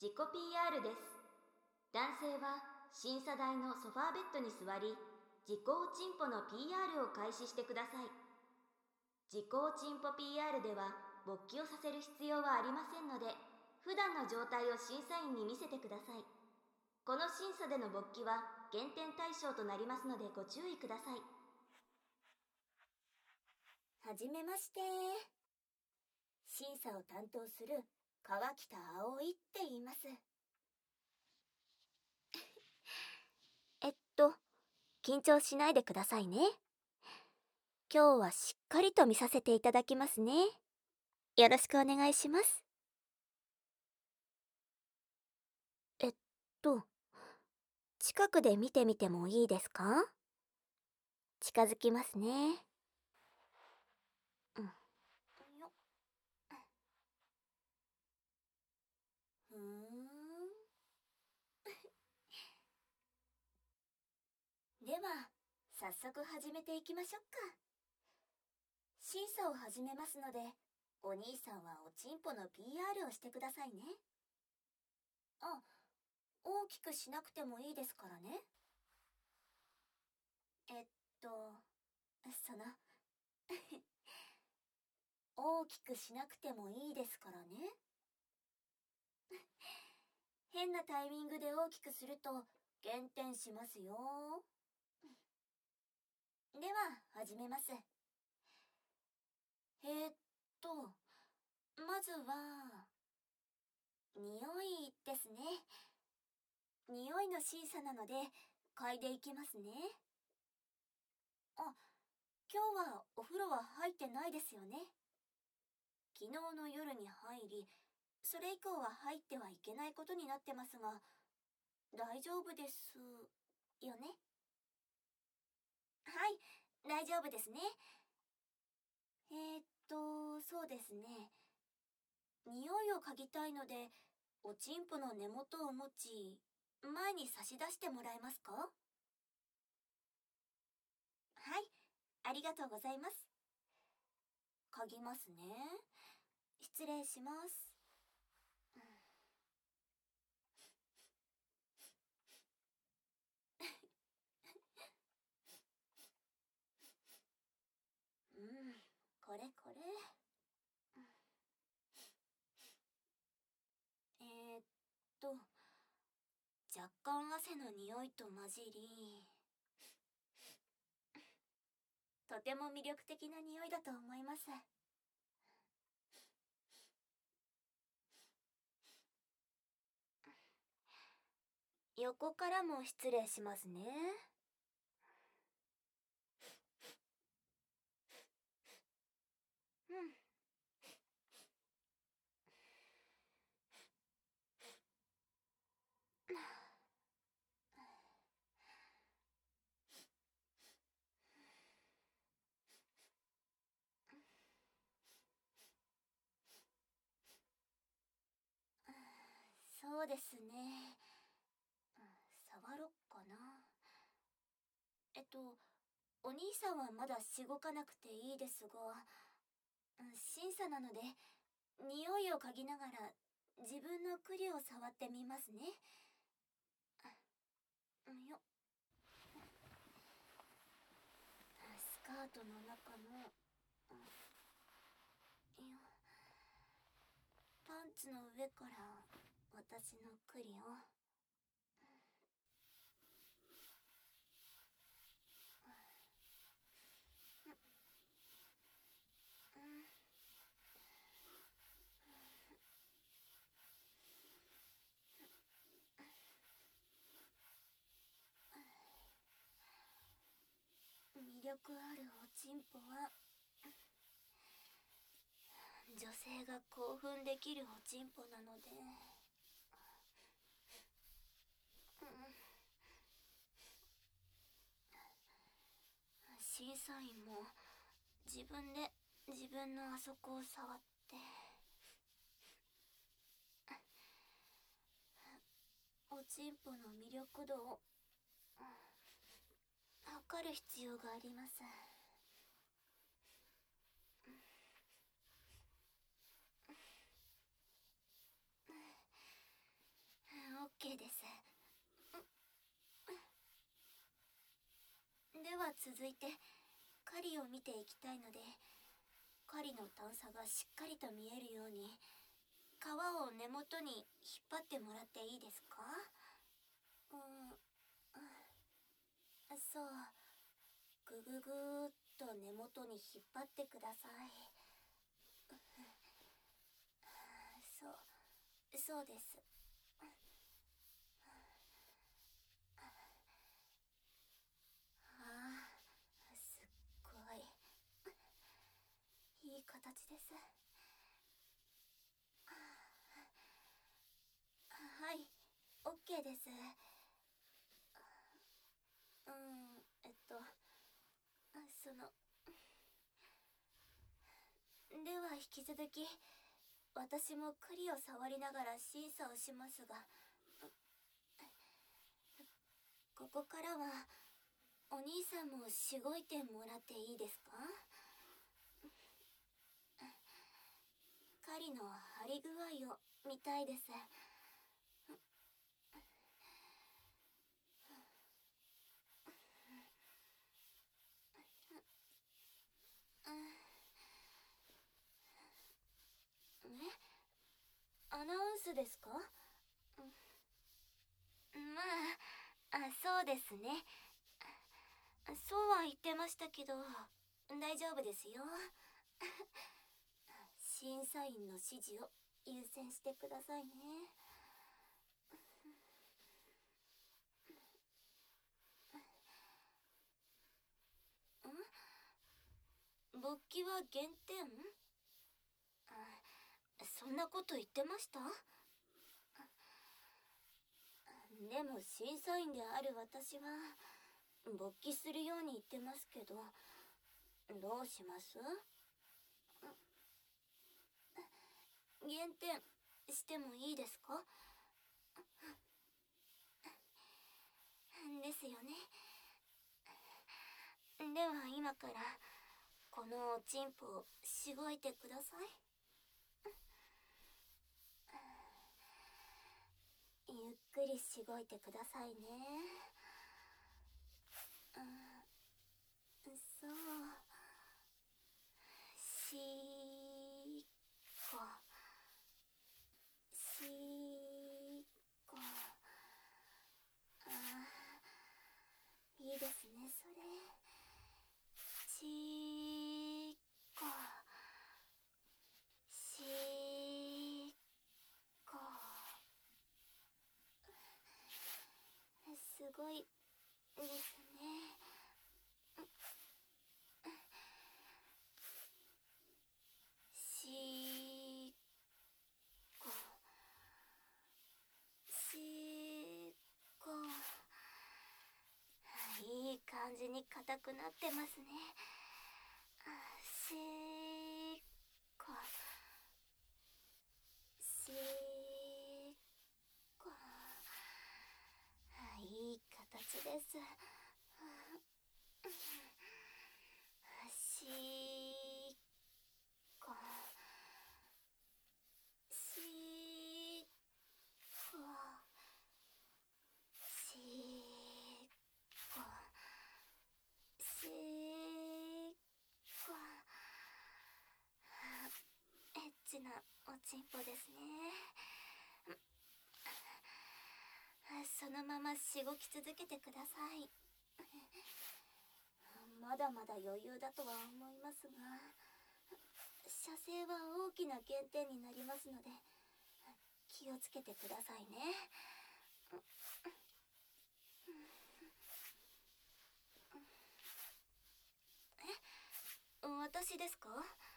自己 PR です。男性は審査台のソファーベッドに座り、自己おちんぽの PR を開始してください。自己おちんぽ PR では勃起をさせる必要はありませんので、普段の状態を審査員に見せてください。この審査での勃起は減点対象となりますのでご注意ください。 はじめまして。審査を担当する川北葵って言います。緊張しないでくださいね。今日はしっかりと見させていただきますね。よろしくお願いします。近くで見てみてもいいですか？近づきますね。よふーん。では、早速始めていきましょうか。審査を始めますので、お兄さんはおちんぽの PR をしてくださいね。大きくしなくてもいいですからね。その大きくしなくてもいいですからね。変なタイミングで大きくすると減点しますよ。では、始めます。まずは、匂いですね。匂いの審査なので、嗅いでいきますね。今日はお風呂は入ってないですよね。昨日の夜に入り、それ以降は入ってはいけないことになってますが、大丈夫ですよね。はい、大丈夫ですね。そうですね。匂いを嗅ぎたいので、おちんぽの根元を持ち、前に差し出してもらえますか？はい、ありがとうございます。嗅ぎますね。失礼します。これこれ。若干汗の匂いと混じり、とても魅力的な匂いだと思います。横からも失礼しますね。そうですね。触ろっかな。お兄さんはまだしごかなくていいですが、審査なので、匂いを嗅ぎながら自分のクリを触ってみますね。スカートの中の、パンツの上から私のクリを。魅力あるおちんぽは女性が興奮できるおちんぽなので、審査員も自分で自分のあそこを触っておちんぽの魅力度を測る必要があります。 OK です。では続いて狩りを見ていきたいので、狩りの段差がしっかりと見えるように皮を根元に引っ張ってもらっていいですか？そう、ぐぐぐーっと根元に引っ張ってください。そうです。すっごいいい形です。はい、OK です。そのでは引き続き私も栗を触りながら審査をしますが、ここからはお兄さんもしごいてもらっていいですか？狩りの張り具合を見たいです。アナウンスですか？そうですね。そうは言ってましたけど、大丈夫ですよ。審査員の指示を優先してくださいね。勃起は減点？そんなこと言ってました？でも審査員である私は勃起するように言ってますけど、どうします？減点してもいいですか？ですよね。では今からこのおちんぽをしごいてください。ゆっくりしごいてくださいね。そう、しーこしーこ。いいですね、それ。しーこしーこ。すごいですね。しーこしーこ。いい感じに硬くなってますね。しーこしーこ。いい形です。しーこしーこしーこしーこ。エッチなおちんぽですね。そのまましごき続けてください。まだまだ余裕だとは思いますが、射精は大きな減点になりますので気をつけてくださいね。私ですか？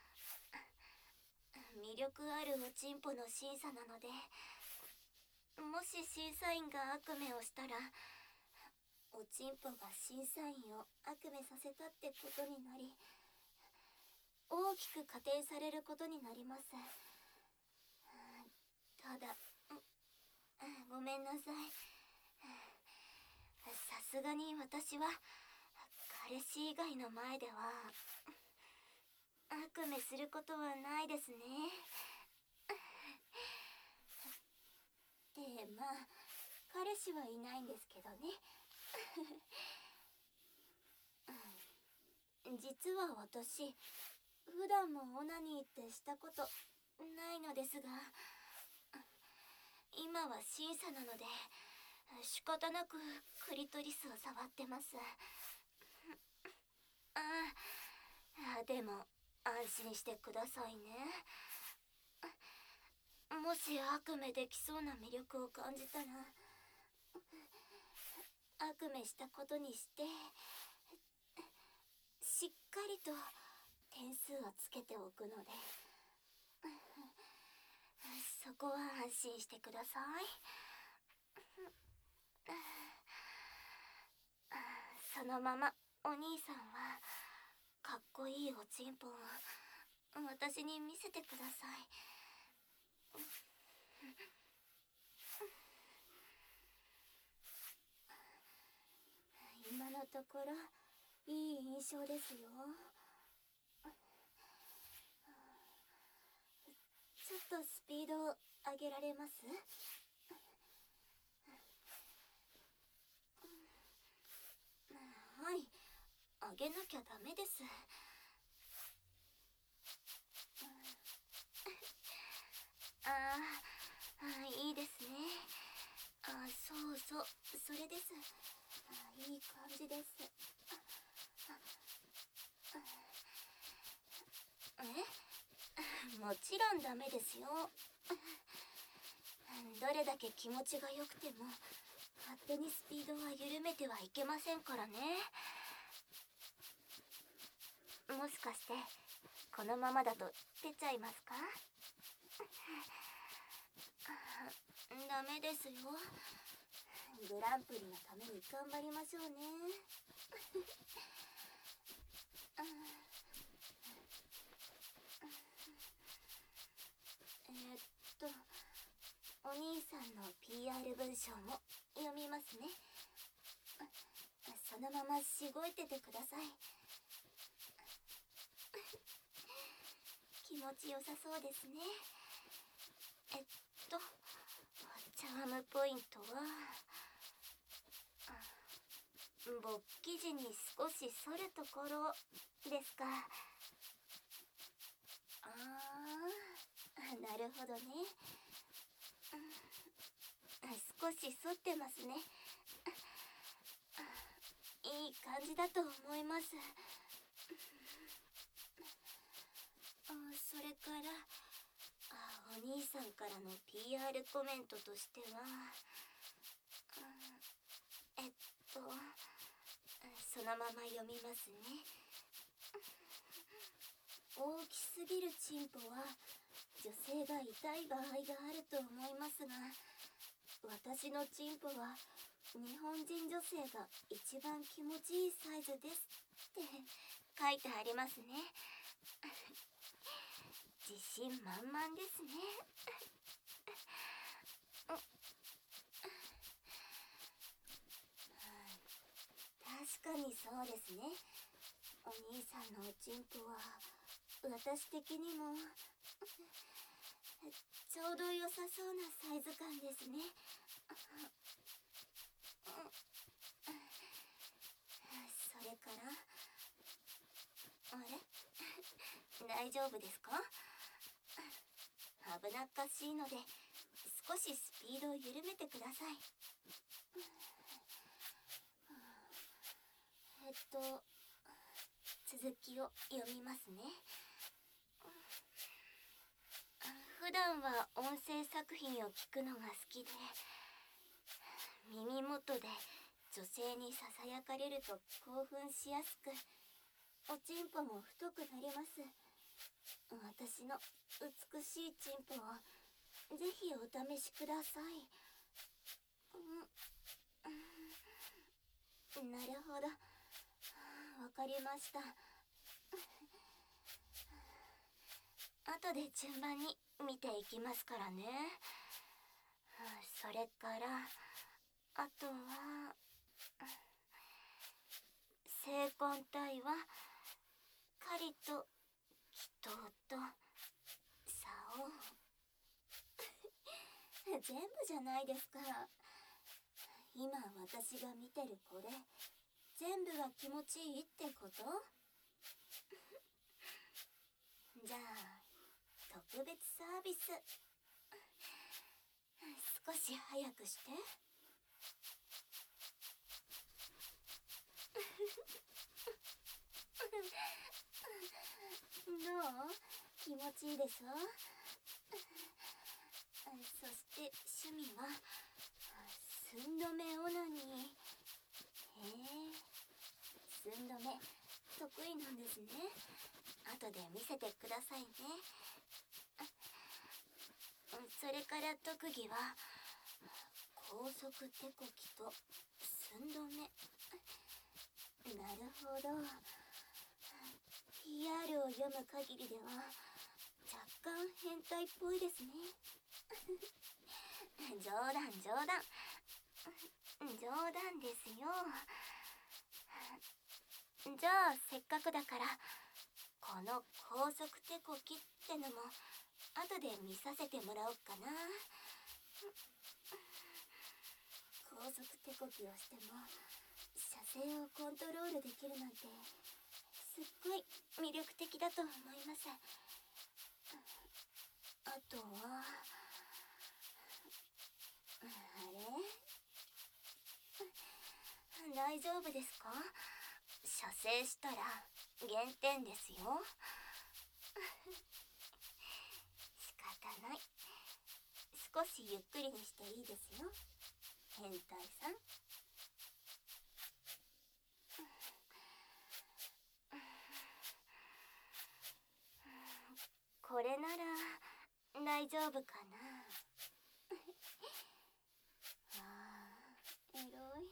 魅力あるおちんぽの審査なので、もし審査員が悪名をしたらおちんぽが審査員を悪名させたってことになり、大きく加点されることになります。ただ、ごめんなさい。さすがに私は彼氏以外の前では悪名することはないですね。で、 彼氏はいないんですけどね。実は私、普段もオナニーってしたことないのですが、今は審査なので仕方なくクリトリスを触ってます。でも安心してくださいね。もし悪夢できそうな魅力を感じたら、悪夢したことにしてしっかりと点数をつけておくので、そこは安心してください。そのままお兄さんはかっこいいおちんぽを私に見せてください。今のところいい印象ですよ。ちょっとスピードを上げられます？はい、上げなきゃダメです。いいですね。そうそう、それです。いい感じです。もちろんダメですよ。どれだけ気持ちが良くても勝手にスピードは緩めてはいけませんからね。もしかしてこのままだと出ちゃいますか？ダメですよ。グランプリのために頑張りましょうね。お兄さんの PR 文章も読みますね。そのまましごいててください。気持ちよさそうですね。チャームポイントは勃起時に少し反るところですか。なるほどね。少し反ってますね。いい感じだと思います。それからお兄さんからの PR コメントとしては、そのまま読みますね。大きすぎるチンポは女性が痛い場合があると思いますが、私のチンポは日本人女性が一番気持ちいいサイズですって書いてありますね。自信満々ですね。確かにそうですね。お兄さんのおちんぽは私的にもちょうど良さそうなサイズ感ですね。それから大丈夫ですか？危なっかしいので少しスピードを緩めてください。続きを読みますね。普段は音声作品を聞くのが好きで、耳元で女性にささやかれると興奮しやすく、おちんぽも太くなります。私の美しいちんぽをぜひお試しください。なるほど、わかりました。後で順番に見ていきますからね。それからあとは性根体は狩りと祈祷と竿全部じゃないですか。 今私が見てるこれ、全部が気持ちいいってこと？じゃあ、特別サービス。少し早くして。どう？気持ちいいでしょ？そして趣味は寸止めオナニー。へえ、寸止め得意なんですね。後で見せてくださいね。それから特技は高速手こきと寸止め。なるほど。PR を読む限りでは若干変態っぽいですね。冗談冗談。冗談ですよ。じゃあせっかくだからこの高速手こきってのも後で見させてもらおうかな。高速手こきをしても車線をコントロールできるなんてすっごい魅力的だと思います。あとはあれ？大丈夫ですか？射精したら減点ですよ。仕方ない。少しゆっくりにしていいですよ、変態さん。これなら大丈夫かな。ああ、エロい。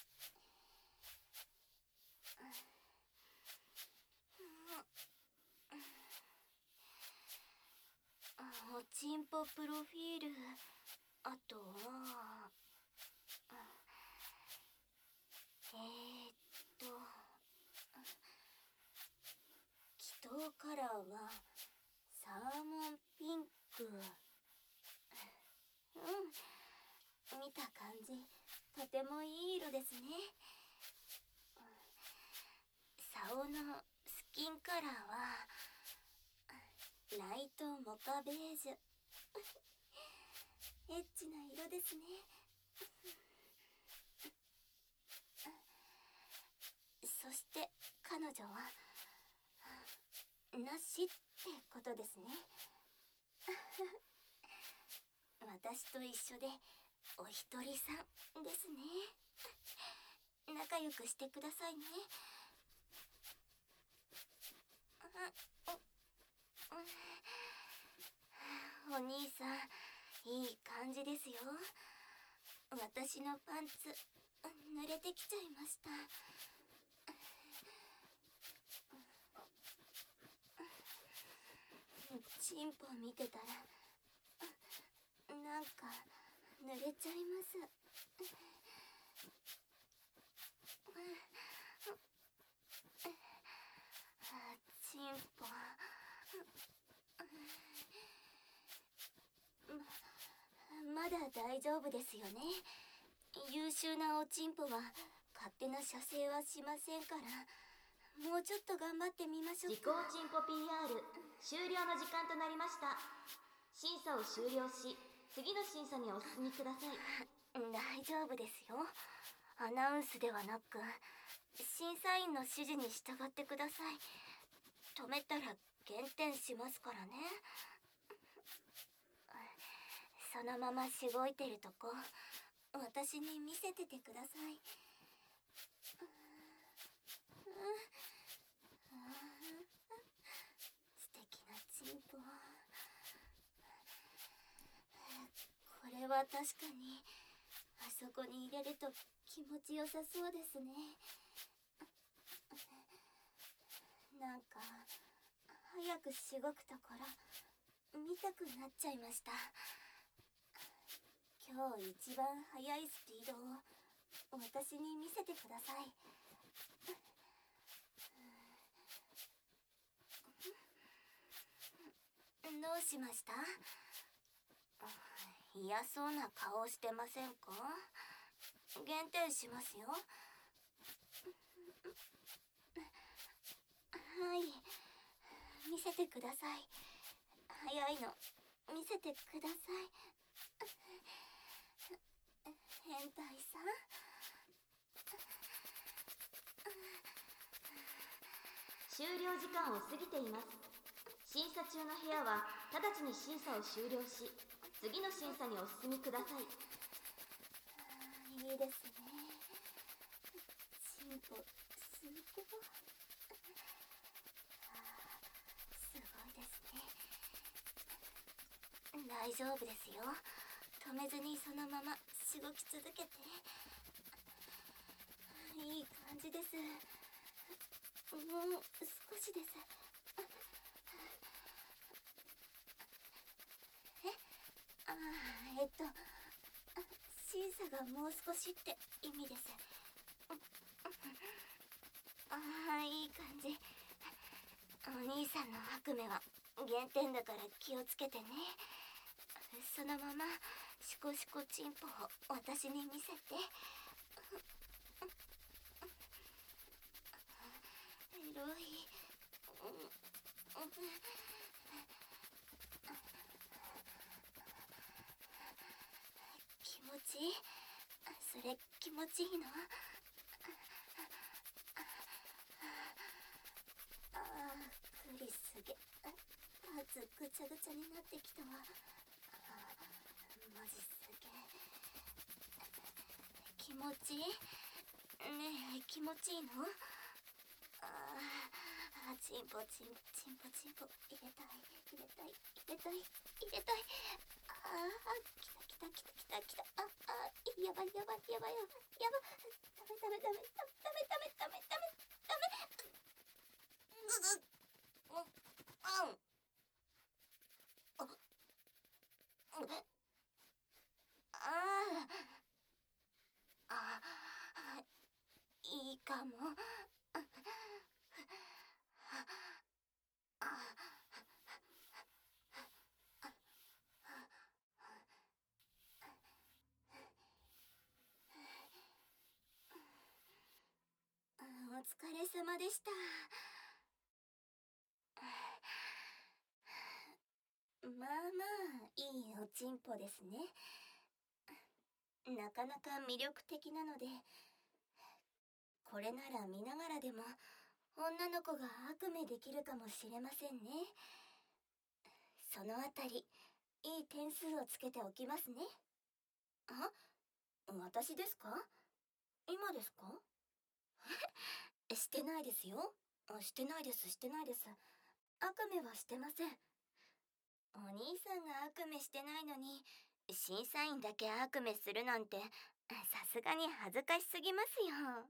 おちんぽプロフィール、あとは祈祷カラーはサーモンピンク。見た感じとてもいい色ですね。竿のスキンカラーはライトモカベージュ。エッチな色ですね。そして彼女はなしってことですね。私と一緒でお一人さんですね。仲良くしてくださいね。お兄さん、いい感じですよ。私のパンツ濡れてきちゃいました。チンポ見てたらなんか濡れちゃいます。チンポまだ大丈夫ですよね。優秀なおちんぽは勝手な射精はしませんから、もうちょっと頑張ってみましょうか。 自己チンポ PR 終了の時間となりました。審査を終了し、次の審査にお進みください。 大丈夫ですよ。アナウンスではなく審査員の指示に従ってください。止めたら減点しますからね。そのまましごいてるとこ私に見せててください。素敵なチンポ。これは確かにあそこに入れると気持ちよさそうですね。なんか早くしごくところ見たくなっちゃいました。今日一番速いスピードを私に見せてください。どうしました？嫌そうな顔してませんか？ 減点しますよ。はい、見せてください。早いの見せてください。変態さん。 終了時間を過ぎています。審査中の部屋は直ちに審査を終了し、次の審査にお進みください。 いいですね。進歩すごい。すごいですね。大丈夫ですよ。止めずにそのまましごき続けて。いい感じです。もう少しです。審査がもう少しって意味です。いい感じ。お兄さんの悪夢は減点だから気をつけてね。そのままシコシコチンポを私に見せて。エロい。気持ちいい。それ気持ちいいの？クリすげ。パーツぐちゃぐちゃになってきたわ。マジすげ。気持ちいい？ねえ、気持ちいいの？チンポチンポチンポチンポ入れたい入れたい入れたい入れたい。来た来た来た来た来た。やばいやばいやばいやばいやばい。ダメダメダメダメダメダメダメダメ。いいかも。お疲れ様でした。まあまあいいおちんぽですね。なかなか魅力的なので、これなら見ながらでも女の子が悪夢できるかもしれませんね。そのあたりいい点数をつけておきますね。私ですか？今ですか？してないですよ。してないですしてないです。悪夢はしてません。お兄さんが悪夢してないのに審査員だけ悪夢するなんて、さすがに恥ずかしすぎますよ。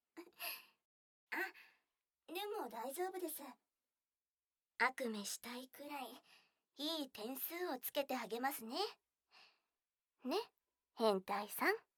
でも大丈夫です。悪夢したいくらいいい点数をつけてあげますね。ね、変態さん。